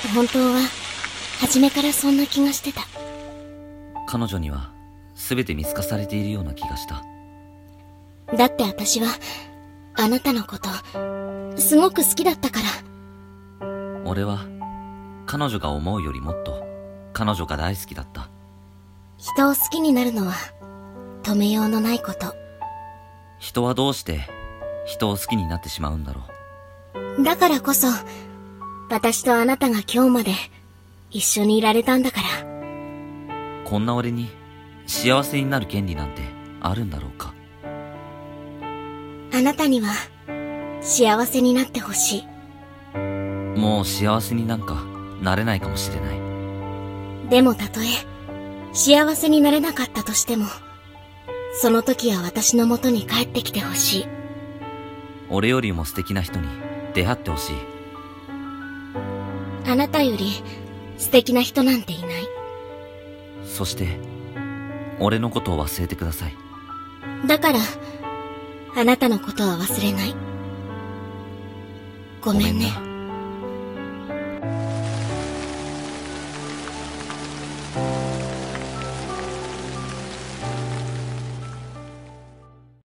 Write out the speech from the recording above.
本当は初めからそんな気がしてた。 彼女には全て見透かされているような気がした。 だって私はあなたのことすごく好きだったから。 俺は彼女が思うよりもっと彼女が大好きだった。 人を好きになるのは止めようのないこと。 人はどうして人を好きになってしまうんだろう。だからこそ私とあなたが今日まで一緒にいられたんだから。 こんな俺に幸せになる権利なんてあるんだろうか。 あなたには幸せになってほしい。 もう幸せになんかなれないかもしれない。 でもたとえ幸せになれなかったとしても、その時は私の元に帰ってきてほしい。 俺よりも素敵な人に出会ってほしい。 あなたより素敵な人なんていない。 そして俺のことを忘れてください。 だからあなたのことは忘れない。ごめんね。